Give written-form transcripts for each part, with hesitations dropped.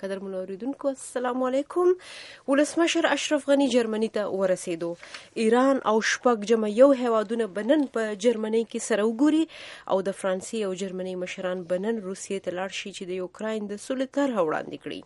قدرمنو اوریدونکو السلام علیکم. ولسمشر اشرف غنی جرمني ته ورسېدو. ایران او شپږ جمع یو هیوادونه بنن په جرمني کې سره وګوري او د فرانسې او جرمني مشران بنن روسیې ته لاړ شي چې د یوکراین د سولې طرحه وړاندې کړي.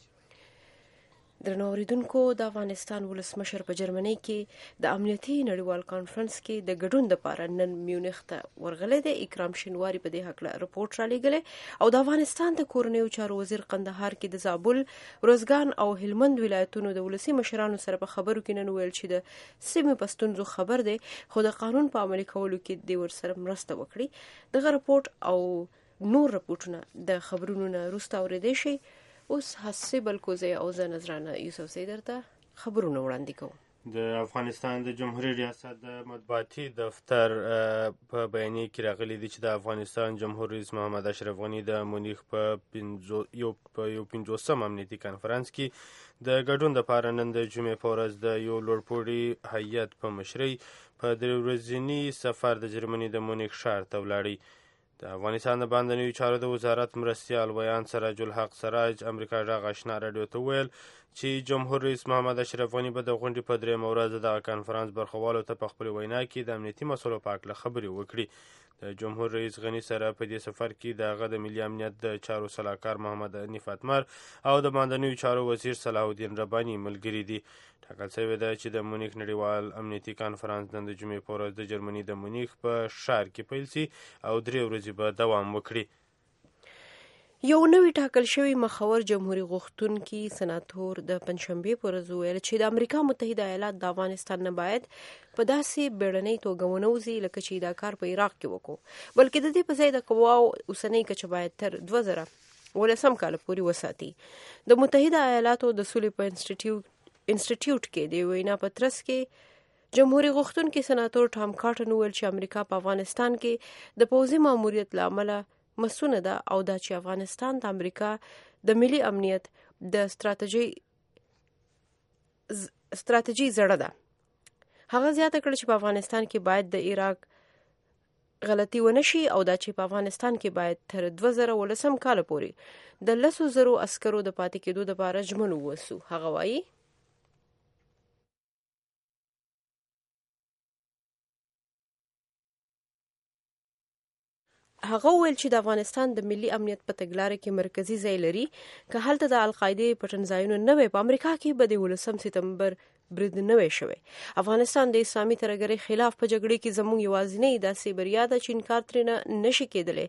درنو اوریدونکو، د افغانستان ولسمشر په جرمني کې د امنیتي نړیوال کانفرنس کې د ګډون لپاره نن میونخ ته ورغلی دی. اکرام شینواري په دې هکله رپورټ رالیږلی او د افغانستان د کورنیو چارو وزیر قندهار کې د زابل، روزګان او هلمند ولایتونو د ولسي مشرانو سره په خبرو کې نن ویل چې د سیمې په ستونزو خبر دی، خو د قانون په عملي کولو کې د ورسره مرسته وکړي. دغه رپورټ او نور رپورټونه د خبرونو نه وروسته اورېدی شي. اوس حسي بلکوزی او زه نظرانه یوسف زی درته خبرونه وړاندې کوم. د افغانستان د جمهوریت ریاست د مطبوعاتي دفتر په بیانیه کې راغلی دی چې د افغانستان جمهور رئیس محمد اشرف غنی د مونیخ په یو 50م امنیتي کانفرنس کې د ګډون لپاره نن د جمعې په ورځ د یو لوړپوړي هیئت په مشرۍ په 3 ورځني سفر د جرمني د مونیخ ښار ته ولاړی. د افغانستان د باندنیو چارو د وزارت مرستیال ویان سراج الحق سراج امریکا غږ آشنا راډیو ته ویل چې جمهور رئیس محمد اشرف غنی به د غونډې په 3مه ورځ دغه کانفرنس برخوالو ته په خپل وینا کې د امنیتي مسلو په اړه خبرې وکړي. د جمهور رئیس غنی سره په دې سفر کې د هغه د ملي امنیت د چارو سلاکار محمد انیف اتمر او د باندنیو چارو وزیر صلاح الدین رباني ملګري دي. ټاکل شوې ده چې د مونیخ نړیوال امنیتي کانفرنس نن د جمعې په ورځ د جرمني د مونیخ په ښار کې پیل شي او 3 ورځې به دوام وکړي. یو نوی ټاکل شوی مخور جمهوریت غوښتونکي سناتور د پنځشنبې په ورځ ویل چې د امریکا متحده ایالات د افغانستان نه باید په داسې بیړنۍ توګه ونه وځي لکه چې دا کار په عراق کې وکړو، بلکې د دې په ځای د قواو اوسنۍ کچه باید تر 2019 کال پورې وساتي. د متحده ایالاتو د سولې په انسټیټیوټ کې د وینا په ترڅ کې جمهوریت غوښتونکي سناتور ټام کارټن ویل چې امریکا په افغانستان کې د پوځي ماموریت له امله مسونه ده او دا چې افغانستان د امریکا د ملي امنیت د ستراتیژي زړه ده. هغه زیاته کړه چې په افغانستان کې باید د عراق غلطي ونه شي او دا چې په افغانستان کې باید تر 2019 کال پورې د 100,000 عسکرو د پاتې کېدو لپاره ژمن ووسو. هغه وایي هغه ویل چې د افغانستان د ملي امنیت په تګلارې کې مرکزي ځای لري. که هلته د القاعدې پټنځایونه نه وي، په امریکا کې به د 19 سپتمبر برید نه وي شوی. افغانستان د اسلامي ترهګرۍ خلاف په جګړې کې زموږ یوازینۍ داسې بریا ده چې انکار ترې نشي کېدلی.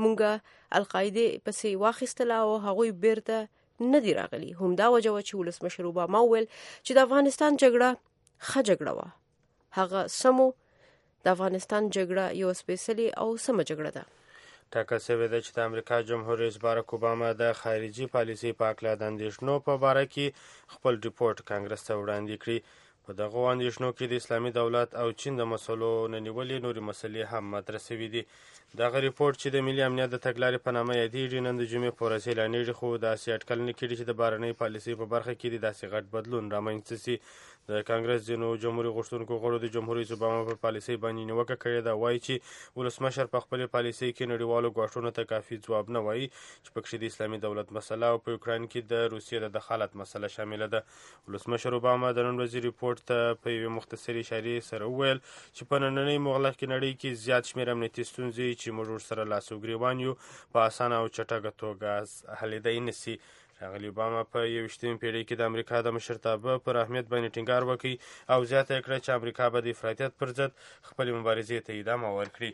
مونږه القاعدې پسې واخیستله او هغوی بیرته نه دي راغلي. همدا وجه وه چې ولسمشر اوباما وویل چې د افغانستان جګړه ښه جګړه وه. هغه سمو د افغانستان جګړه یو سپیڅلې او سمه جګړه ده. ټاکل شوې ده چې د امریکا جمهور رئیس باراک اوباما د خارجي پالیسۍ په هکله د اندېښنو په باره کې خپل ریپورټ کانګرس ته وړاندې کړي. په دغو اندېښنو کې د اسلامي دولت او چین د مسلو نه نیولې نورې مسلې هم مطرح شوي دي. دغه ریپورټ چې د ملي امنیت د تګلارې په نامه یادېږي نن د جمعې په ورځ اعلانېږي، خو داسې اټکل نه کېږي چې د بهرنۍ پالیسۍ په برخه کې داسې غټ بدلون رامنځته شي. د کانګرس ځینو جمهوري غوښتونکو غړو د جمهور رئیس اوباما پر پالیسۍ باندې نیوکه کړې ده. وایي چې ولسمشر په خپلې پالیسۍ کې نړیوالو ګواښونو ته کافي ځواب نه وایي چې پکښې د اسلامي دولت مسله او په یوکراین کې د روسیې د دخالت مسله شامله ده. ولسمشر اوباما د نن ورځې ریپورټ ته په یوې مختصرې اشارې سره وویل چې په نننۍ مغلقې نړۍ کې زیات شمېر امنیتي ستونزې چې موږ ورسره لاس و ګرېوان یو په اسانه او چټکه توګه حلېدی نه شي. ښاغلي اوباما په 21مې پیړۍ کې د امریکا د مشرتابه پر اهمیت باندې ټینګار وکړي او زیاته یې کړه چې امریکا به د افراطیت پر ضد خپلې مبارزې ته ادامه ورکړي.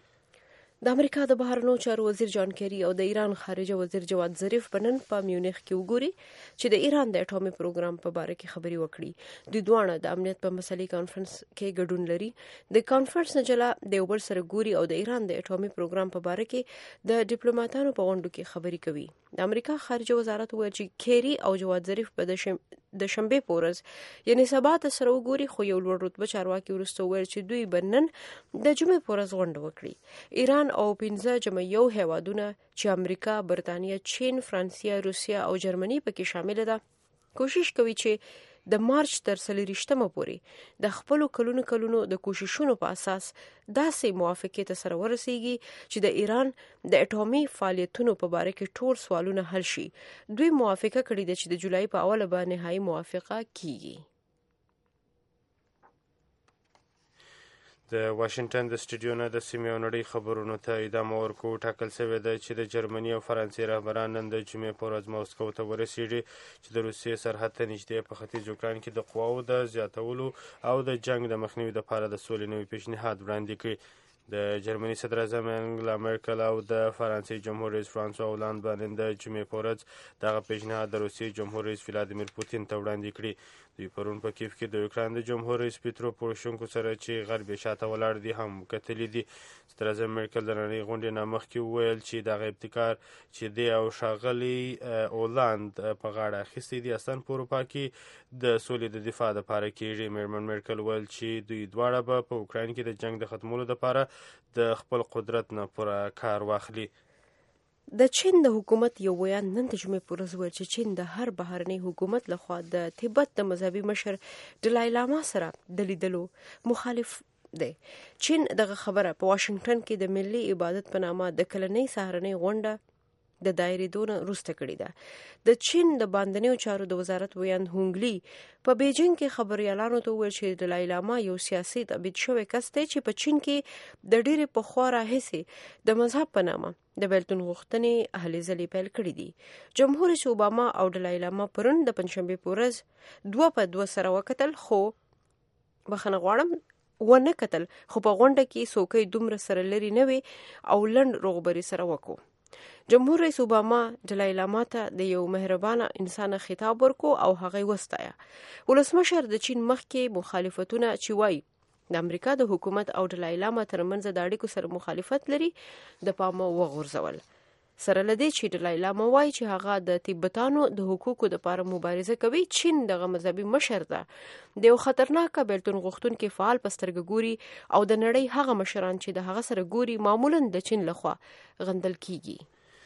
د امریکا د بهرنیو چارو وزیر جان کیری او د ایران خارجه وزیر جواد ظریف په نن په میونخ کې وګوري چې د ایران د اټومي پروګرام په باره کې خبرې وکړي. دوی دواړه د امنیت په مسلې کانفرنس کې ګډون لري. د کانفرنس نه جلا د یو بل سره ګوري او د ایران د اټومي پروګرام په باره کې د ډیپلوماټانو په غونډو کې خبرې کوي. د امریکا خارجه وزارت وویل چې کیری او جواد ظریف په د شنبې په ورځ یعنې سبا ته سره وګوري، خو یو لوړ رتبه چارواکي وروسته وویل چې دوی به نن د جمعې په ورځ غونډه وکړي. ایران او 15 جمع یو هیوادونه چې امریکا، برطانیه، چین، فرانسې، روسیه او جرمني پکې شامل ده کوشش کوي چې د مارچ تر 24 پورې د خپلو کلونو د کوششونو په اساس داسې موافقې ته سره ورسیږي چې د ایران د اټومي فعالیتونو په باره کې ټول سوالونه حل شي. دوی موافقه کړې ده چې د جولای په اوله به نهایي موافقه کیږي. د واشنگټن د سټوډیو نه د سیمې او نړۍ خبرونو ته ادامه ورکو. ټاکل شوې ده چې د جرمني او فرانسې رهبران نن د جمعې په ورځ موسکو ته ورسیږي چې د روسیې سرحد ته نږدې په ختیځ اوکراین کې د قواوو د زیاتولو او د جنگ د مخنیوي لپاره د سولې نوی پیشنهاد وړاندې کړي. د جرمني صدر اعظم انګلا مرکل او د فرانسې جمهور رئیس فرانسوا هولند باندې د جمعې په ورځ دغه پیشنهاد د روسیې جمهور رئیس ولادیمیر پوتین ته وړاندې کړي. دوی پرون په کیف کې د اوکراین د جمهور رئیس پیترو پوروشنکو سره چې غرب شاته ولاړ دي هم کتلي دي. صدر اعظم مرکل د نړۍ غونډې نه مخکې وویل چې دغه ابتکار چې دی او ښاغلي هولند په غاړه اخیستی دی اصلا په اروپا کې د سولې د دفاع لپاره کیږي. میرمن مرکل ویل چې دوی دواړه به په اوکراین کې د جنگ د ختمولو لپاره د خپل قدرت نه پوره کار واخلي. د چین د حکومت یو ویان نن د جمعې په ورځ وویل چې چین د هر بهرني حکومت لخوا د تبت د مذهبي مشر دلای لاما سره د لیدلو مخالف دی. چین دغه خبره په واشنگټن کې د ملي عبادت په نامه د کلنۍ سهارنۍ غونډه د دایرېدو نه وروسته کړې ده. د چین د باندنیو چارو د وزارت ویان هونګلی په بیجینګ کې خبریالانو ته وویل چې دلای لاما یو سیاسي تبعید شوی کس دی چې په چین کې د ډېرې پخوا راهیسې د مذهب په نامه د بیلتون غوښتنې هلې ځلې پیل کړي دي. جمهور رئیس اوباما او دلای لاما پرون د پنجشنبې په ورځ 2 په 2 سره وکتل خو بخښنه غواړم ونه کتل خو په غونډه کې څوکۍ دومره سره لري نه وي او لنډ روغبري سره وکړو. جمهور رئیس اوباما دلای لاما ته د یو مهربانه انسان خطاب ورکو او هغه وستایا. ولسمشر د چین مخکې مخالفتونه چې وایي د امریکا د حکومت او دلای لاما ترمنځ د اړیکو سره مخالفت لري د پامه وغورځول. سره لدی چې دلای لاما وایي چې هغه د تبتانو د حقوقو لپاره مبارزه کوي. چین دغه مذهبي مشر ده د یو خطرناک بیلتون غوښتونکي فعال په سترګه ګوري او د نړۍ هغه مشران چې د هغه سره ګوري معمولا د چین لخوا غندل کیږي.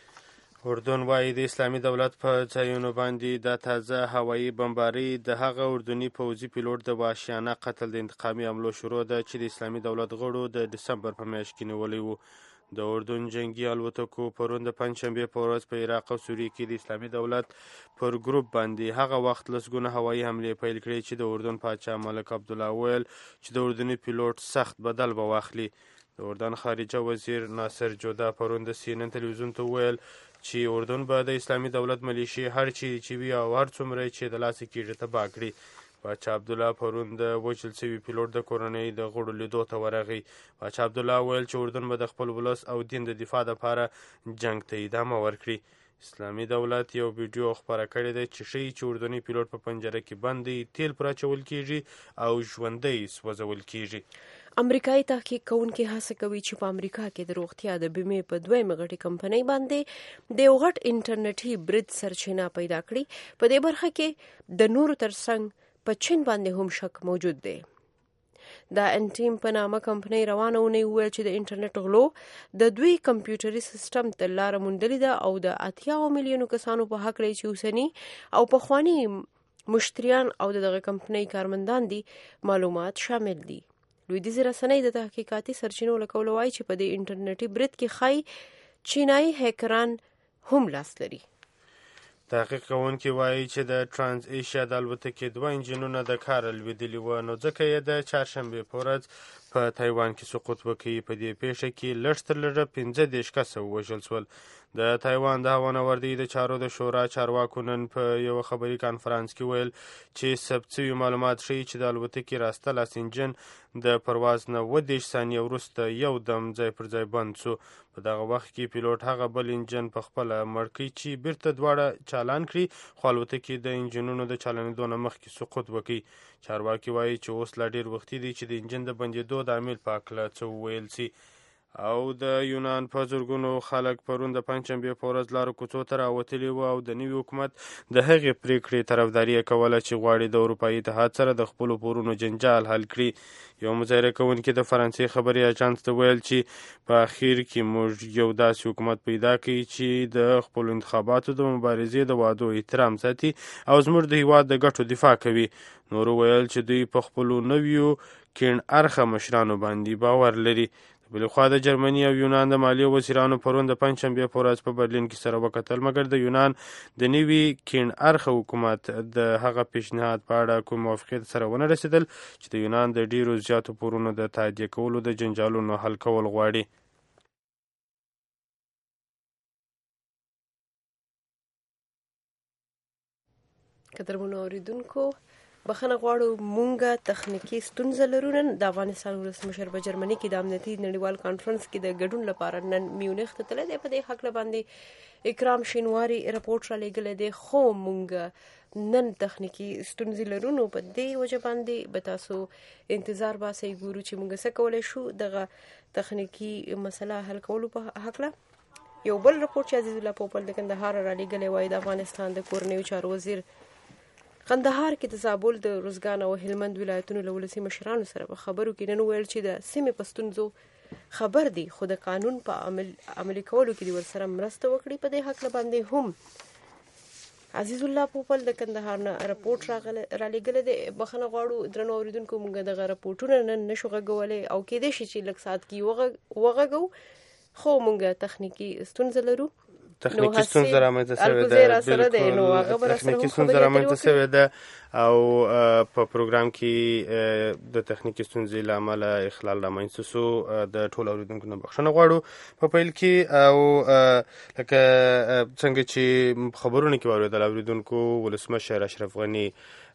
اردن وايي د اسلامي دولت په ځایونو باندې د تازه هوایي بمباري د هغه اردني پوځي پیلوټ د وحشیانه قتل د انتقامي حملو شروع ده چې د اسلامي دولت غړو د دسمبر په میاشت کې نیولی و. د اردن جنگي الوتکو پرون د پنجشنبې په ورځ په عراق او سوریه کې د اسلامي دولت پر ګروپ باندې هغه وخت لسګونه هوایي حملې پیل کړې چې د اردن پاچا ملک عبدالله ویل چې د اردني پیلوټ سخت بدل به واخلي. د اردن خارجه وزیر ناصر جودا پرون د CNN تلویزیون ته ویل چې اردن به د اسلامي دولت ملیشې هر چیرې چې وي او هر څومره چې د لاسه کېږي تباه کړي. پاچا عبدالله پرون د وژل شوي پیلوټ د کورنۍ د غړو لیدو ته ورغی. پاچا عبدالله ویل چې اردن به د خپل ولس او دین د دفاع لپاره جنگ ته ادامه ورکړي. اسلامي دولت یو ویډیو خپاره کړی دی چې ښیي چې اردني پیلوټ په پنجره کې بند دی، تیل پر اچول کیږي او ژوندی سوځول کیږي. امریکایي تحقیق کوونکي هڅه کوي چې په امریکا کې د روغتیا د بیمې په دویمه غټې کمپنۍ باندې د یو غټ انټرنیټي برید سرچینه پیدا کړي. په دې برخه کې د نورو ترڅنګ په چین باندې هم شک موجود دی. د انټیم په نامه کمپنۍ روانه اونۍ وویل چې د انټرنیټ غلو د دوی کمپیوټري سیستم ته لاره موندلې ده او د 80 میلیونو کسانو په حق لري چې اوسني او پخواني مشتریان او دغه کمپنۍ کارمندان دي معلومات شامل دي. لویدیځ رسنۍ د تحقیقاتي سرچینو له کولو وایي چې په دې انټرنیټي برید کې ښایي چینایي هیکران هم لاس لري. تحقیق کوونکي وایي چې د ټرانس ایشیا د الوتکې 2 انجنونه د کاره لوېدلي وو، نو ځکه یې د چهارشنبې په ورځ په تایوان کې سقوط وکړي. په دې پیښه کې لږ تر لږه 15 کسه ووژل شول. د تایوان د هوانوردۍ د چارو د شورا چارواکو نن په یو خبري کانفرانس کې ویل چې ثبت شوي معلومات ښیي چې د الوتکې راسته لاس انجن د پرواز نه 30 ثانیې وروسته یو دم ځای پر ځای بند شو. په دغه وخت کې پیلوټ هغه بل انجن په خپله مړ کړي چې بیرته دواړه چالان کړي، خو الوتکې د انجنونو د چالانېدو نه مخکې سقوط وکړي. چارواکي وایي چې اوس لا ډېر وختي دی چې د انجن د بندېدو د عامل په هکله څه وویل شي. او د یونان په زرګونو خلک پرون د پنجشنبې په ورځ لارو کوڅو ته راوتلي وو او د نوي حکومت د هغې پرېکړې طرفداري یې کوله چې غواړي د اروپایي اتحاد سره د خپلو پورونو جنجال حل کړي. یو مظاهره کوونکي د فرانسې خبري اژانس ته ویل چې په اخر کې موږ یو داسې حکومت پیدا کړي چې د خپلو انتخاباتو د مبارزې د وعدو احترام ساتي او زموږ د هیواد د ګټو دفاع کوي. نورو ویل چې دوی په خپلو نویو کیڼ اړخه مشرانو باندې باور لري. بلخوا د جرمني او یونان د مالیې وزیرانو پرون د پنجشنبې په ورځ په برلین کې سره وکتل، مګر د یونان د نوي کیڼ اړخه حکومت د هغه پیشنهاد په اړه کوم موافقت سره ونه رسېدل چې د یونان د ډیرو زیاتو پورونو د تادیه کولو د جنجالونو حل کول غواړي. قدرمنو اوریدونکو، بخښنه غواړو مونږه تخنیکی ستونزه لرو. نن د افغانستان ولسمشر په جرمني کې د امنیتي نړیوال کانفرنس کې د ګډون لپاره نن میونخ ته تللی دی. په دې هکله باندې اکرام شینواري رپورټ را لېږلی دی، خو مونږ نن تخنیکی ستونزې لرو، نو په دې وجه باندې به تاسو انتظار باسئ، ګورو چې مونږ څه کولی شو دغه تخنیکی مسله حل کولو په هکله. یو بل رپورټ چې عزیز الله پوپل د کندهار را لېږلی وایي د افغانستان د کورنیو چارو وزیر قندهار کې د زابل د روزګان او هلمند ولایتونو له ولسي مشرانو سره په خبرو کې نن ویل چې د سیمې په ستونزو خبر دي، خو د قانون په عملي کولو کې دې ورسره مرسته وکړي. په دې هکله باندې هم عزیز الله پوپل د کندهار نه رپورټ را لېږلی دی. بخښنه غواړو درنو اورېدونکو، موږ دغه رپورټونه نن نشو غږولی او کېدای شي چې لږ ساعت کې وغږو، خو موږ تخنیکي ستونزه لرو. تخنیکی ستونزه رامنځته شوې ده، تخنیکی ستونزه رامنځته شوې ده او په پروګرام کې د تخنیکی ستونزې له امله اخلال رامنځته سو. د ټولو اوریدونکو نه بخښنه غواړو په پیل کې، او لکه څنګه چې خبرونه کې واورېدل اوریدونکو، ولسمشر اشرف غني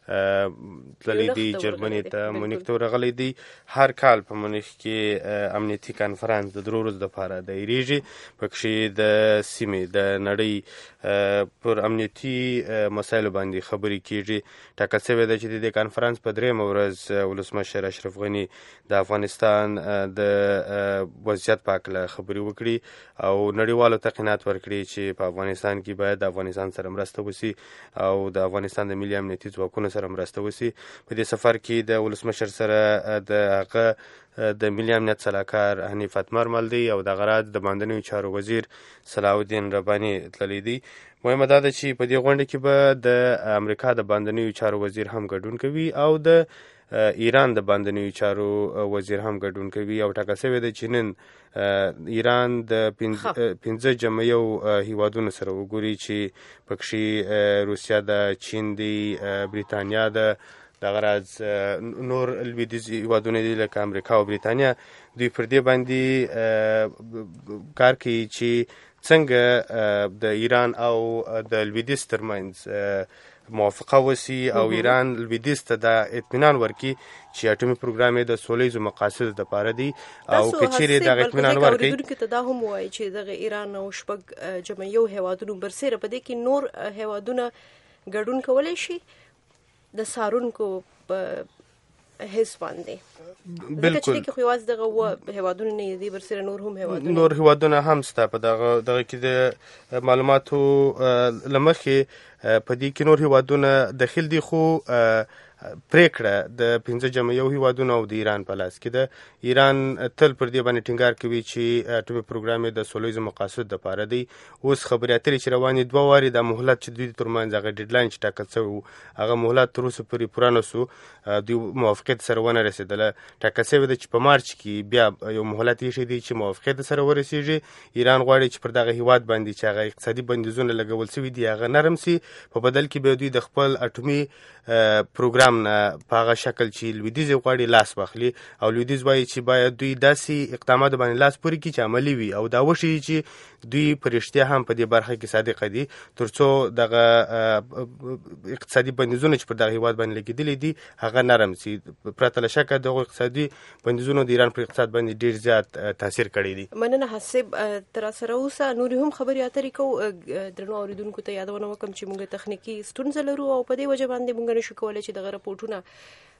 تللی دی جرمني ته، مونیخ ته ورغلی دی. هر کال په مونیخ کې امنیتي کانفرنس د 3 ورځو لپاره دایریږي، پکې د سیمې د نړۍ پر امنیتي مسایلو باندې خبرې کیږي. ټاکل شوې ده چې د دې کانفرنس په 3مه ورځ ولسمشر اشرف غني د افغانستان د وضعیت په اړه خبرې وکړي او نړیوالو ته قناعت ورکړي چې په افغانستان کې باید د افغانستان سره مرسته وشي او د افغانستان د ملي امنیتي ځواکونو سره مرسته وشي. په دې سفر کې د ولسمشر سره د هغه د ملي امنیت سلاکار حنیف اتمر مل دی او د غرض د باندنیو چارو وزیر صلاح الدین رباني تللی دی. مهمه دا ده چې په دې غونډه کې به د امریکا د باندنیو چارو وزیر هم ګډون کوي او د ایران د باندنیو چارو وزیر هم ګډون کوي. او ټاکل شوې ده چې نن ایران د 15 جمعیو هیوادونو سره وګوري چې پکې روسیا ده، چین دی، بریتانیا ده، د غرض نور لویدیځ هیوادونه دي لکه امریکا او بریتانیا. دوی پر دې باندې کار کوي چې څنګه د ایران او د لویدیځ ترمنځ موافقه وسی او ایران لویدیځ ته د اطمینان ورکړي چې اټومي پروګرام یې د سولیزو مقاصدو لپاره دی او که چیرې دغه اطمینان ورکړي. ته دا هم وایي چې دغه ایران او شپږ جمعیو هیوادونو برسېره په دې کې نور هیوادونه ګډون کولی شي د څارونکو په حس باندې. بالکل چې خو یوازې دغه هیوادونه نه دي، برسېره نور هیوادونه هم شته. په دغه کې د معلوماتو له مخې په دې کې نور هیوادونه داخل دي، خو پریکړه د 15 جمعیو هیوادونو او د ایران په لاس کې ده. ایران تل پر دې باندې ټینګار کوي چې اټومي پروګرام د سولیزو مقاصد لپاره دی. اوس خبرې اترې چې روانې 2 واري د مهلت چې دوی ترمنځ هغه ډیډلاین چې ټاکل شوی و هغه مهلت تر اوسه پورې پوره نه سو، دوی موافقت سره ونه رسېدله. ټاکل شوی ده چې په مارچ کې بیا یو مهلت ایښی دی چې موافقت سره ورسېږي. ایران غواړي چې پر دغه هیواد باندې چې هغه اقتصادي بندیزونه لګول شوي دي هغه نرم سي، په بدل کې به دوی د خپل اټومي پروګرام نه په هغه شکل چې لویدیځ غواړي لاس واخلي. او لویدیځ وایي چې باید دوی داسې اقدامات باندې لاس پورې کړي چې عملي وي او دا وشي چې دوی په رښتیا هم په دې برخه کې صادق دي، ترڅو دغه اقتصادي بندیزونه چې پر دغه هیواد باندې لګېدلي دي هغه نرم سي. پرته له شکه دغه اقتصادي بندیزونو د ایران پر اقتصاد باندې ډېر زیات تاثیر کړی دی. مننه حسب. تر سره اوسه نور هم خبرې اترې کوو. درنو اوریدونکو ته یادونه وکړم چې موږ تخنیکی ستونزه لرو او په دې وجه باندې موږ نشو کولی چې دغه رپورټونه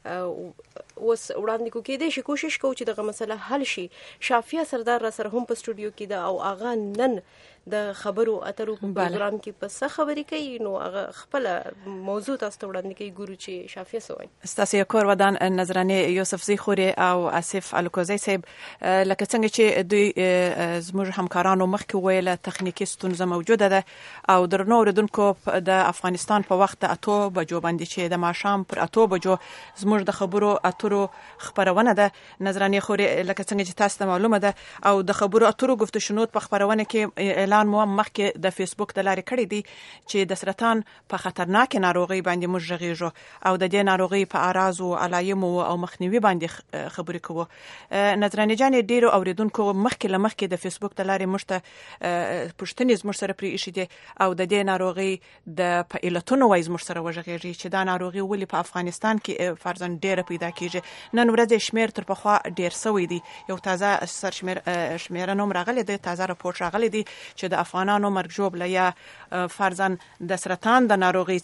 اوس وړاندې کو کېدای شي کوشش کوو چې دغه مسله حل شي. شافیه سردار را سره هم په سټوډیو کې ده او هغه نن د خبرو اترو په پروګرام کې په څه خبرې کوي، نو هغه خپل موضوع تاسو ته وړاندې کوي. ګورو چې شافیه څه وایي. ستاسو یو کور ودان نظرانه یوسفزی خوري او اسف الکوزی صاحب، لکه څنګه چې دوی زموږ همکارانو مخکې ویل تخنیکی ستونزه موجوده ده او درنو اوریدونکو د افغانستان په وخت 8 بجو باندې چې د ماښام پر 8 بجو زموږ د خبرو اترو خبرونه ده. نظرانه خوري لکه څنګه چې تاسو ته معلومه ده او د خبرو اترو گفت شنود په خبرونه کې اعلان مو مخکې د فیسبوک د لارې کړی دی چې د سرطان په خطرناک ناروغي باندې موږ غږیږو او د دې ناروغي په اعراض او علایمو او مخنیوي باندې خبرې کوو. نظرانه جان ډیرو اوریدونکو مخکې د فیسبوک د لارې مشته پښتنیز مر سره پری ایشي دي او د دې ناروغي د په علتونو وایز مر سره وژغږي چې دا ناروغي ولې په افغانستان کې فرضاً ډیره پیدا کیږي. نن ورځ شمیر تر پخوا ډیر سوی دی. یو تازه شمیر نوم راغلی دی، تازه راپور راغلی دی چې د افغانانو مرګ ژوبله یا فرضاً د سرطان د ناروغي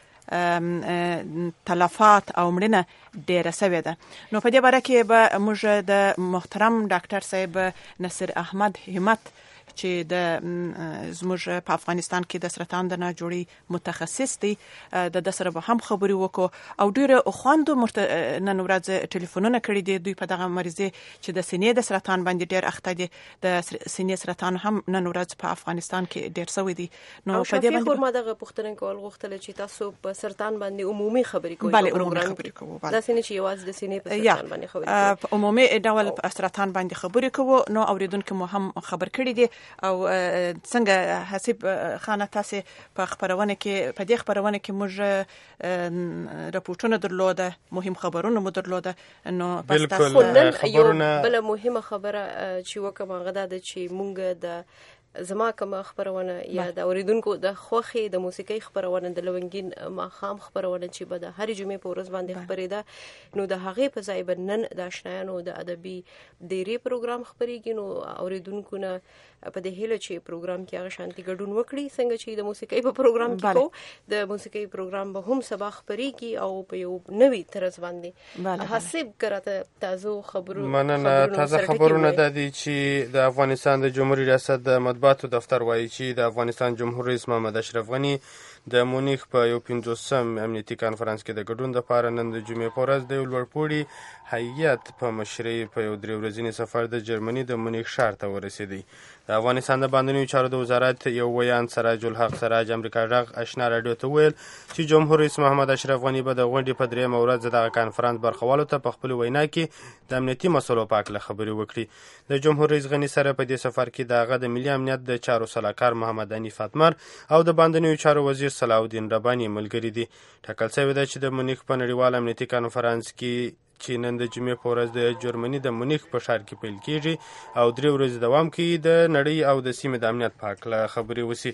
څخه تلفات او مړینه ډیره سوې ده. نو په دې باره کې به موږ د محترم ډاکټر صاحب نصیر احمد همت چې د زموږ په افغانستان کې د سرطان د ناجوړي متخصص دی د سره به هم خبرې وکړو او ډیره خواندو نن ورځ ټلیفونونه کړي دي. دوی په دغه مریضي چې د سینې د سرطان باندې ډیر اخته دي، د سینې سرطان هم نن ورځ په افغانستان کې ډیر سوی دي. نو په دې باندې ما دغه پوښتنه کول غوښتل چې تاسو په سرطان باندې عمومي خبرې کوئ. بله عمومي خبرې کوو. دا سینې چې یوازې د سینې په سرطان باندې خبرې کوي، په عمومي ډول په سرطان باندې خبرې کوو. نو اوریدونکو مو هم خبر کړي دي او څنګه حسیب خانه تاسو په خبرونه کې په دې خبرونه کې موږ راپورټونه درلوده، مهم خبرونه مو درلوده. نو بس تاسو نن یو بل مهمه خبره چې وکم غدا د چې مونږ د زما کوم خبرونه یا د اوریدونکو د خوخي د موسیقي خبرونه د لونګین ماخام خبرونه چې به د هر جمعې په ورځ باندې خبرېده، نو د هغه په ځای نن د آشنایانو د ادبي ډيري پروګرام خبرېږي. نو اوریدونکو نه په دې هیله چې پروګرام کې هغه شانتي ګډون وکړي څنګه چې د موسیقي په پروګرام کې کو د موسیقي پروګرام به هم سبا خبرېږي او په یو نوي طرز باندې حسب کراته تاسو خبرونه مننه. تازه خبرونه د دې چې د افغانستان د جمهوریت ریاست د مطبوعاتو دفتر وایي چې د افغانستان جمهور رئیس محمد اشرف غنی د مونیخ په یو 50م امنیتي کانفرنس کې د ګډون لپاره نن د جمعې په ورځ د لوړپوړي هیئت په مشرۍ په یو 3 ورځني سفر د جرمني د مونیخ ښار ته ورسېدی. د افغانستان د باندنیو چارو د وزارت یو ویان سراج الحق سراج امریکا غږ آشنا رادیو ته ویل چې جمهور رئیس محمد اشرف غنی به د غونډې په 3مه ورځ دغه کانفرنس برخوالو ته په خپل وینا کې د امنیتي مسلو په اړه خبرې وکړي. د جمهور رئیس غنی سره په دې سفر کې دغه د ملي امنیت د چارو سلاکار محمد حنیف اتمر او د باندنیو چارو وزیر صلاح الدین ربانی ملګری دي. ټاکل شوی دی چې د مونیخ په نړیوال امنیتي کانفرنس کې چې نن د جمعې په ورځ د جرمني د مونیخ په ښار کې پیل کیږي او 3 ورځې دوام کوي، د نړۍ او د سیمې د امنیت په اړه خبرې وشي.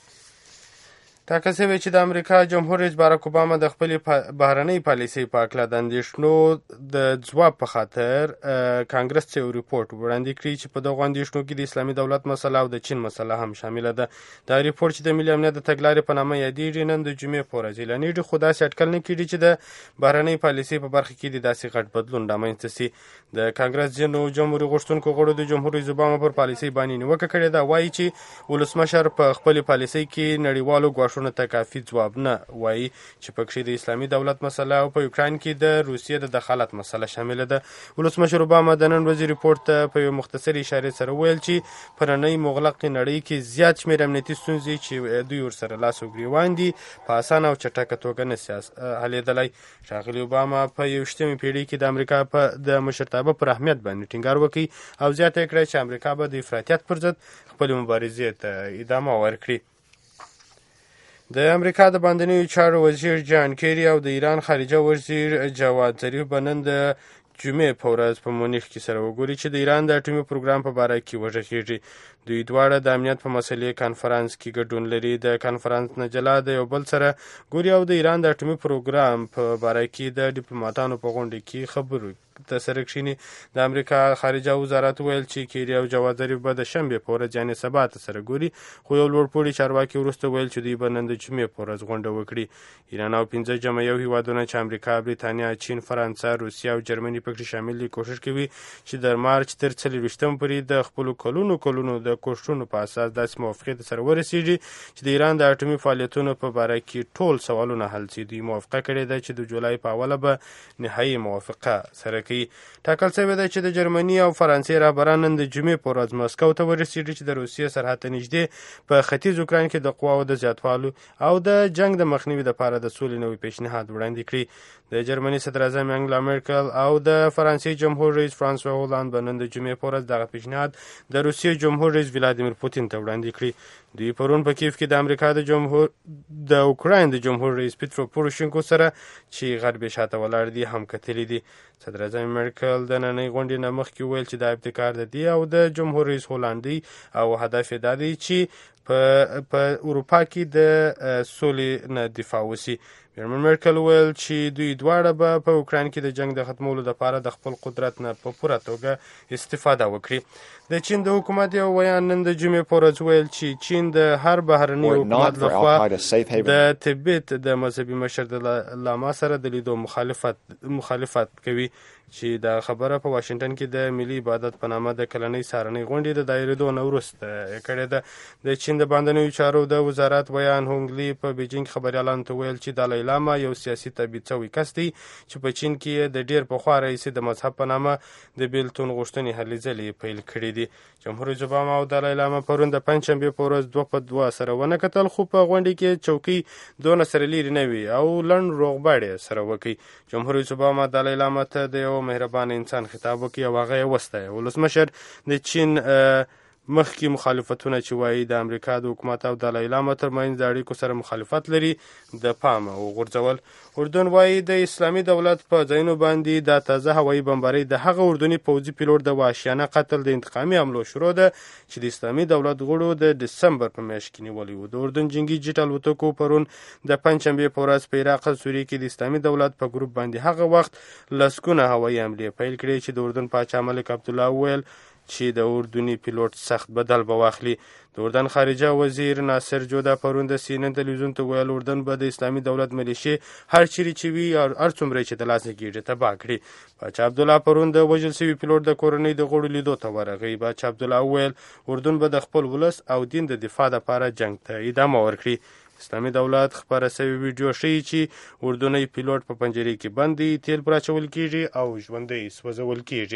ټاکل شوی چې د امریکا جمهور رئیس باراک اوباما د خپل بهرنۍ پالیسۍ په اړه د اندېښنو د ځواب په خاطر کانګرس ته یو ریپورت وړاندې کړی چې په دغه اندېښنو کې د اسلامي دولت مسله او د چین مسله هم شامله ده. دا ریپورت چې د ملي امنیت د تګلارې په نامه یادېږي نن د جمعې په ورځ اعلانېږي، خو داسې اټکل نه کېږي چې د بهرنۍ پالیسۍ په برخه کې د داسې غټ بدلون رامنځته شي. د کانګرس ځینو جمهوري غوښتونکو غړو د جمهور رئیس اوباما پر پالیسۍ باندې نیوکه کړې ده. وایي چې ولسمشر په خپل پالیسۍ کې نړیوالو ګواښونو ته کافي ځواب نه وایي چې پکې د اسلامي دولت مسله او په یوکران کې د روسیې د دخالت مسله شامله ده. ولسمشر اوباما د نن ورځې ریپورت ته په یو مختصر اشاره سره ویل چې په نړۍ مغلق نړۍ کې زیات شمېر امنیتي ستونزې چې دوی ورسره لاس او ګریوان دي په اسانه او چټکه توګه نه حلېدلی. ښاغلي اوباما په 21مې پیړۍ کې د امریکا د مشرتابه پر اهمیت باندې ټینګار وکړي او زیاته کړه چې امریکا به د افراطیت پر ضد خپل مبارزې ته ادامه ورکړي. د امریکا د باندنیو چارو وزیر جان کیری او د ایران خارجه وزیر جواد ظریف به نن د جمعې په ورځ په مونیخ کې سره وګوري چې د ایران د اټومي پروګرام په باره کې وغږېږي. دوی دواړه د امنیت په مسلې کانفرنس کې ګډون لري. د کانفرنس نه جلا د یو بل سره ګوري او د ایران د اټومي پروګرام په باره کې د ډیپلوماټانو په غونډه کې سره کښیني. د امریکا خارجه وزارت ویل چې کیری او جواد ظریف به د شنبې په ورځ یعنې سبا ته سره ګوري، خو یو لوړپوړي چارواکي وروسته ویل چې دوی به نن د جمعې په ورځ غونډه وکړي. ایران او 15 جمع یو هیوادونه چې امریکا، بریتانیا، چین، فرانسه، روسیه او جرمني پکې شامل دي کوشش کوي چې د مارچ تر 24 پورې د خپلو کلونو د کوښښونو په اساس داسې موافقې سره ورسیږي چې د ایران د اټومي فعالیتونو په باره کې ټول سوالونه حل شي. دوی موافقه کړې ده چې د جولای په اوله به نهایي موافقه سره کوي. ټاکل شوې ده چې د جرمني او فرانسې رهبران نن د جمعې په ورځ مسکو ته ورسیږي چې د روسیې سرحد ته نږدې په ختیځ اوکراین کې د قواو د زیاتوالي او د جنگ د مخنیوي لپاره د سولې نوی پیشنهاد وړاندې کړي. د جرمني صدر اعظم انګلا مرکل او د فرانسې جمهور رئیس فرانسوا هولند به نن د جمعې په ورځ دغه پیشنهاد د روسیې جمهور رئیس ولادیمیر پوتین ته وړاندې کړي. دوی پرون په کیف کې د امریکا د اوکراین د جمهور رئیس پیټرو پوروشینکو سره چې غرب شاته ولاړ دي هم کتلي دي. صدر اعظم مرکل د نننۍ غونډې نه مخکې ویل چې دا ابتکار د دې او د جمهور رئیس هولندي او هدف یې دا دی چې په اروپا کې د سولې نه دفاع وشي. میرمن مرکل ویل چې دوی دواړه به په اوکراین کې د جنگ د ختمولو لپاره د خپل قدرت نه په پوره توګه استفاده وکړي. د چین د حکومت یو ویان نن د جمعې په ورځ ویل چې چین د هر بهرني حکومت لخوا د تبت د مذهبي مشر د لاما سره د لیدو مخالفت کوي چې دا خبره په واشنگټن کې د ملي عبادت په نامه د کلنۍ سهارنۍ غونډې د دایریدو نه وروسته کړې ده. د چین د باندنیو چارو د وزارت ویان هونګلی په بیجینګ خبریالانو ته ویل چې دالای لاما یو سیاسي تبعید شوی کس دی چې په چین کې د ډیر پخوا راهیسې د مذهب په نامه د بیلتون غوښتنې هلې ځلې پیل کړې دي. جمهور رئیس اوباما او دالای لاما پرون د پنجشنبې په ورځ 2 په 2 سره ونه کتل، خو په غونډې کې چوکۍ دونه سره لرې نه وي او لنډ روغبړ سره وکړي. جمهور رئیس اوباما دالای لاما ته د یو مهربان انسان خطاب وکړي او هغه یې وستایه. ولسمشر د چین مخکې مخالفتونه چې وایي د امریکا د حکومت او دالای لاما ترمنځ د اړیکو سره مخالفت لري د پامه وغورځول. اردن وایي د اسلامي دولت په ځایونو باندې د تازه هوایي بمبارۍ د هغه اردني پوځي پیلوټ د وحشیانه قتل د انتقامي حملو شروع ده چې د اسلامي دولت غړو د دسمبر په میاشت کې نیولې وو. د اردن جنگي جیټ الوتکو پرون د پنجشنبې په ورځ په عراق او سوریه کې د اسلامي دولت په ګروپ باندې هغه وخت لسګونه هوایي حملې پیل کړې چې د اردن پاچا ملک عبدالله وویل چې د اردني پیلوټ سخت بدل به واخلي. د اردن خارجه وزیر ناصر جودا پرون د CNN تلویزیون ته ویل اردن به د اسلامي دولت ملیشې هر چیرې چې وي هر څومره چې د لاسه کېږي تباه کړي. پاچا عبدالله پرون د وژل شوي پیلوټ د کورنۍ د غړو لیدو ته ورغی. پاچا عبدالله وویل اردن به د خپل ولس او دین د دفاع لپاره جنگ ته ادامه ورکړي. اسلامي دولت خبره شوی ویډیو ښیي چې اردني پیلوټ په پنجرې کې بند دی، تیل پر اچول کېږي او ژوندی سوځول کېږي.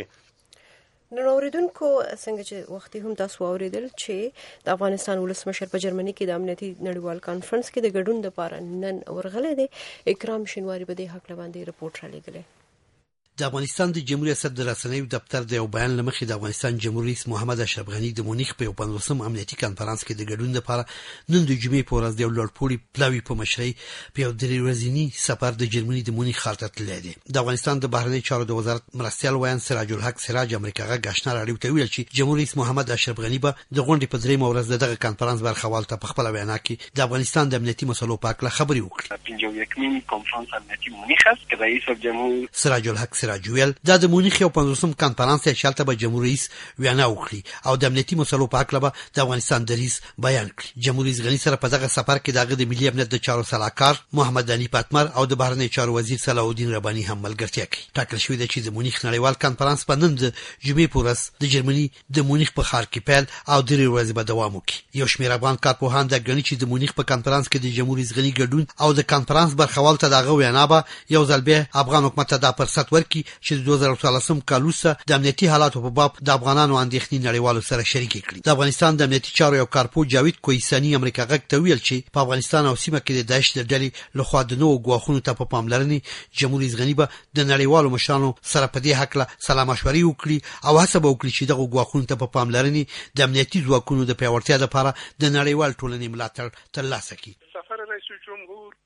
نن اوریدونکو څنګه چې وختي هم تاسو اوریدل چې د افغانستان ولسمشر په جرمني کې د امنیتي نړیوال کانفرنس کې د ګډون لپاره نن ورغلی دی. اکرام شینواری به د حق لباندې رپورټ را لګلې. د افغانستان د جمهوریت ریاست د رسنیو دفتر د یو بیان لمخې د افغانستان جمهور رئیس محمد اشرف غنی د مونیخ په 50م امنیتي کانفرنس کې د ګډون لپاره نن د جمعې په ورځ د لوړپوړي پلاوی په مشرۍ په یو درې ورځنی سفر د جرمني د مونیخ ښار ته تللی دی. د افغانستان د بهرنی چارو د وزارت مرستیال ویان سراج الحق سراج امریکا غږ آشنا راډیو ته ویل چې جمهور رئیس محمد اشرف غنی به د غونډې په درېمه ورځ دغه کانفرنس برخوال ته په خپل وینا کې د افغانستان د امنیتي مسلو په اړه خبرې وکړي. 51مین کنفرانس امنیتي مونیخ است که رئیس جمهور سراج الحق سراج ویل د مونیخ یو 50م کانفرنس چې شالته به جمهور رئیس وینا وکړي او د امنیتي مسلو په اړه به د افغانستان دریځ بیان کړي. جمهور رئیس غنی سره په دغه سفر کې دغه د ملي امنیت د چارو سلاکار محمد علي پاتمر او د بهرنی چارو وزیر صلاح الدین رباني هم ملګرتیا کوي. ټاکل شوی دی چې د مونیخ نړیوال کانفرنس په نن د جمعې په ورځ د جرمني د مونیخ په ښار کې پیل او درې ورځې به دوام وکړي. یو شمېر افغان کارپوهان د غنی چې د مونیخ په کانفرنس کې د جمهور رئیس غنی ګډون او د کانفرنس برخوال ته دغه وینا به یو ځل بیا افغان حکومت ته د فرصت ورکړي چې د 2014 کال د امنیتي حالاتو په باب د افغانانو اندېښنې نړیوالو سره شریکې کړي. د افغانستان د امنیتي چارو یو کارپو جاوید کوهستاني امریکا غږ ته ویل چې په افغانستان او سیمه کې د داعش د ډلې لخوا د نوو ګواښونو ته په پاملرنې جمهور رئیس غنی به د نړیوالو مشرانو سره په دې حق سلا مشورې وکړي او هڅه به وکړي چې دغه ګواښونو ته په پاملرنې د امنیتي ځواکونو د پیاوړتیا لپاره د نړیوال ټولنې ملاتړ ترلاسه کړي. سفر رئیس جمهور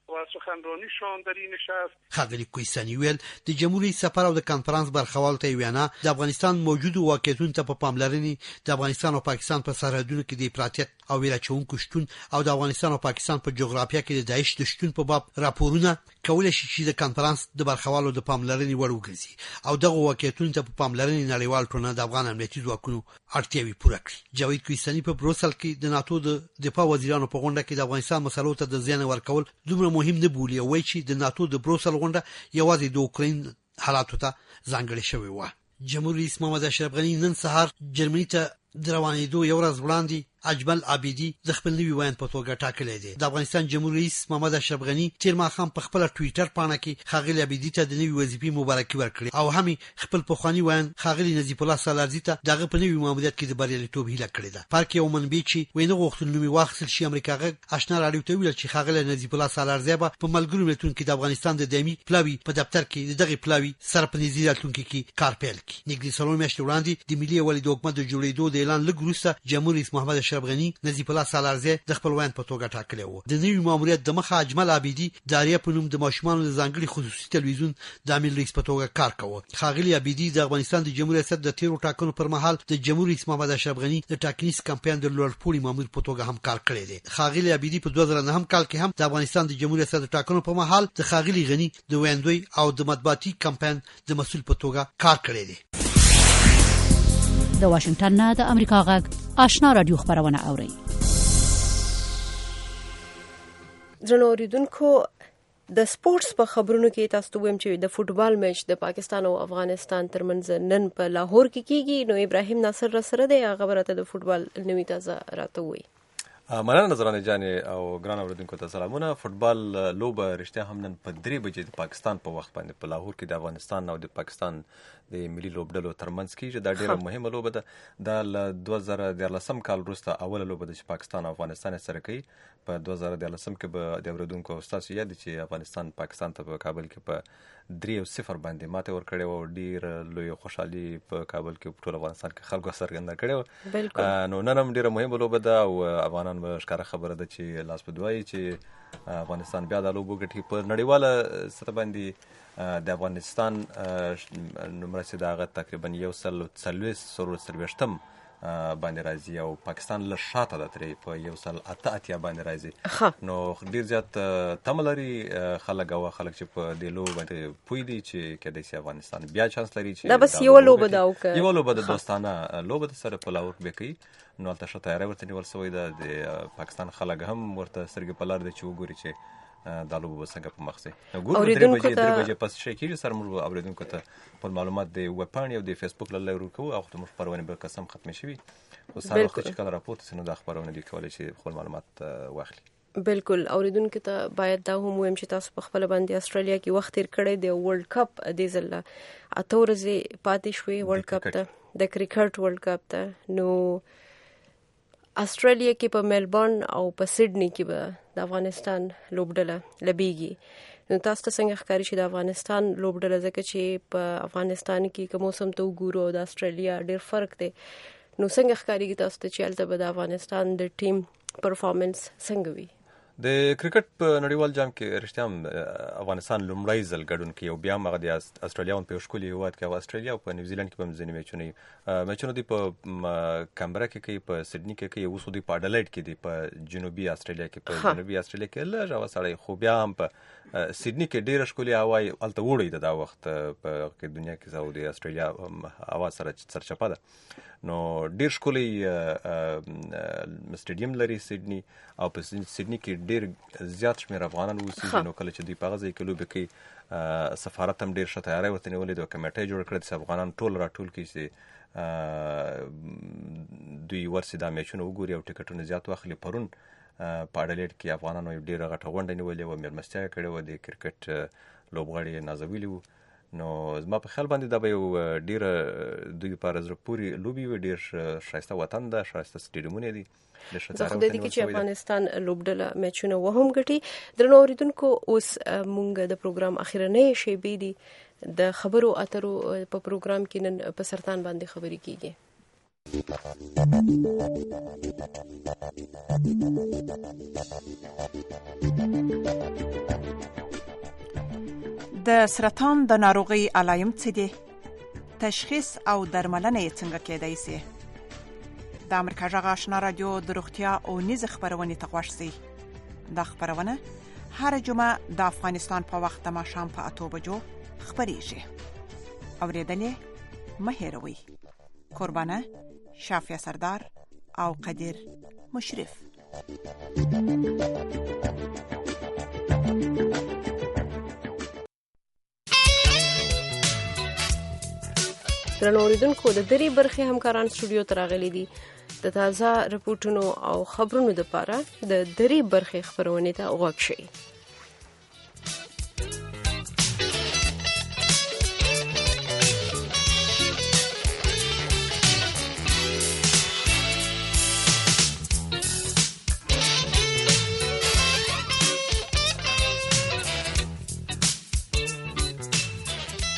و سخنرانیشان در این نشست. ښاغلي کوهستاني ویل د جمهوریت سفر او د کانفرانس برخوالو ته وینا د افغانستان موجودو واقعیتونو ته په پاملرنې د افغانستان او پاکستان په سرحدونو کې د افراطیت او ویراچونکو شتون او د افغانستان او پاکستان په جغرافیه کې د داعش د شتون په باب راپورونه کولای شي چې د کانفرانس د برخوالو د پاملرنې وړ وګرځي او دغه واقعیتونو ته په پاملرنې نړیوال ټولنه د افغان امنیتي ځواکونو اړتیاوې پوره کړي. جاوید کوهستاني په بروسل کې د ناتو د دفاع وزیرانو په غونډه کې د افغانستان مسلو ته د ځان ورکول دومره مهم نه بولي او وایي چې د ناتو د بروسل غونډه یوازې د اوکراین حالاتو ته ځانګړې شوې وه. جمهوریت رئیس محمد اشرف غني نن سهار جرمني ته د روانېدو یو ورځ وړاندې اجمل عابدي د خپل نوي ویاند په توګه ټاکلی دی. د افغانستان جمهوریت رئیس محمد اشرف غني تیر ماښام په خپل ټویټر پاڼه کې ښاغلي عابدي ته د نوي وظیفې مبارکي ورکړې او هم خپل پخواني ویاند ښاغلي نظیف الله سالارزي ته دغه په نوي ماموریت کې د بریالیتوب هیله کړې ده. پارک یو منبع چې وینه غوښتل نومي واخیستل شي امریکا غږ آشنا راډیو ته ویل چې ښاغلي نظیف الله سالارزي به په ملګرو ملتونو کې د افغانستان د دایمي پلاوي په دفتر کې دغه پلاوي سره په نږدې راتلونکي کې کار پیل کړي. نږدې څلور میاشتې وړاندې د ملي یووالي د حکومت د جوړېدو د اعلان لږ وروسته جمهوریت رئیس محمد اشرف غني نظیف الله سالارزي د خپل ویاند په توګه ټاکلی و. د نوي ماموریت د مخه اجمل عابدي د آریا په نوم د ماشومانو د ځانګړي خصوصي تلویزیون د عامل رئیس په توګه کار کاوه. ښاغلي عابدي د افغانستان د جمهوریت ریاست د تیرو ټاکنو پر مهال د جمهوریت رئیس محمد اشرف غني د ټاکنیز کمپاین د لوړپوړي مامور په توګه هم کار کړی دی. ښاغلي عابدي په 2009 کال کې هم د افغانستان د جمهوریت ریاست د ټاکنو په مهال د ښاغلي غني د ویاندوی او د مطبوعاتي کمپاین د مسؤل په توګه کار کړی دی. د واشنگټن نه د امریکا غږ آشنا رادیو خبرونه اوري. درنو اوریدونکو د سپورتس په خبرونو کې تاسو ته وایم چې د فوتبال میچ د پاکستان او افغانستان ترمنځ نن په لاهور کې کیږي. نو ابراهیم ناصر را سره دی، هغه برته د فوتبال نوې تازه راته وایي. مننه نظرانه جانې او ګران اوریدونکو ته سلامونه. فوتبال لوبه رښتیا هم نن په 3 بجې د پاکستان په وخت باندې په لاهور کې د افغانستان او د پاکستان د ملي لوبډلو ترمنځ کیږي. دا ډیره مهمه لوبه ده. دا له 2013 کال وروسته اوله لوبه ده چې پاکستان او افغانستان سره کوي. په 2013 کې به د اوریدونکو استاد یاد چې افغانستان پاکستان ته په کابل کې په 3-0 باندې ماته ورکړې و. ډیر لوی خوشحالي په کابل کې په ټول افغانستان کې خلکو څرګنده کړې و. نو نن هم ډیره مهمه لوبه ده او افغانان به ښکاره خبره ده چې لاس په دوایي چې افغانستان بیا د لوبو ګټي په نړیواله سطح باندې د افغانستان نمره چې دا هغه تقریبا 140 باندې راځي او پاکستان له شاته ده ترې په 188 باندې راځي. نو ډیر زیات تمه لري خلک او خلک چې په دې لوبه باندې پوي دي چې کله چې افغانستان بیا چانس لري چې دا بس یو لوبه ده او یو لوبه د دوستانه لوبه د سره په لاور به کوي. نو تاسو ته تیاری ورته نیول شوی ده. د پاکستان خلک هم ورته سترګې په لار دي چې وګوري چې دا لوبه څنګه په مخ سي. اوریدونکو ته 3 بجې پس شي کېږي سره موږ اوریدونکو ته په معلومات د ویب پاڼې او د فیسبوک له لارې ورکو او موږ خبرونه به قسم ختم شي. او سره وخت چې کله راپورته سينو د خبرونه دي کولای شي خپل معلومات واخلي. بالکل. اوریدونکو ته باید دا هم ویم چې تاسو په خپل باندې استرالیا کې وخت تیر کړی دی. ورلد کپ د زله اته ورځې پاتې شوې ورلد کپ ته د کرکټ ورلد کپ ته. نو استرالیا کې په ملبورن او په سیډنی کې به د افغانستان لوبډله لبیږي. نو تاسو ته څنګه ښکاري چې د افغانستان لوبډله ځکه چې په افغانستان کې کوم موسم ته وګورو او د استرالیا ډېر فرق دی. نو څنګه ښکاري تاسو ته چې البته به د افغانستان د ټیم پرفارمنس څنګه وي؟ د کرکټ په نړیوال جام کې رښتیا هم افغانستان لومړی ځل ګډون کوي او بیا هم هغه د استرالیا په یو ښکلي هېواد کې استرالیا او په نیوزیلند کې به هم ځینې میچونه دي په کمبرا کې کوي، په سیډني کې کوي، اوس دوی په اډلایډ کې دي په جنوبي استرالیا کې. په جنوبي استرالیا کې لږ هوا سړی خو بیا هم په سیډني کې ډېره ښکلې هوا هلته وړی ده دا وخت په دنیا کې او د استرالیا هوا سره سرچپه ده. نو ډېر ښکلی سټیډیم لري سیډني او په سیډني کې ډېر زیات شمېر افغانان اوسېږي. نو کله چې دوی په هغه ځای کې لوبې کوي سفارت هم ډېر ښه تیاری ورته نیولې ده او کمیټه یې جوړه کړې ده چې افغانان ټول راټول کړي چې دوی ورسي دا میچونه وګوري او ټکټونه زیات واخلي. پرون په اډلایډ کې افغانانو یو ډېره غټه غونډه نیولې وه، مېلمستیا یې کړې وه، د کرکټ لوبغاړي یې نازولي وو. نو زما په خیال باندې دا به یو ډېره دوی لپاره زړه پورې لوبې وي. ډېر ښایسته وطن ده، ښایسته سټیډیمونه دي. زه خو د دې کې چې افغانستان لوبډله میچونه وهم ګټي. درنو اوریدونکو اوس مونږ د پروګرام اخیرنۍ شیبې دي. د خبرو اترو په پروګرام کې نن په سرطان باندې خبرې کیږي. د سرطان د ناروغي علایم څه دي؟ تشخیص او درملنه یې څنګه کېدای شي؟ د امریکا غږ آشنا رادیو د روغتیا او نیز خبرونه ته غوږ شئ. دا خبرونه هر جمعه د افغانستان په وخت د ماښام په 8 بجو خبرېږي. اورېدلې مه هېروئ. قربانه شافیه سردار او قدیر مشرف. درنو اوریدونکو، د درې برخې همکاران سټوډیو ته راغلي دي د تازه رپورټونو او خبرونو لپاره د درې برخې خبرونه ته غوږ شئ.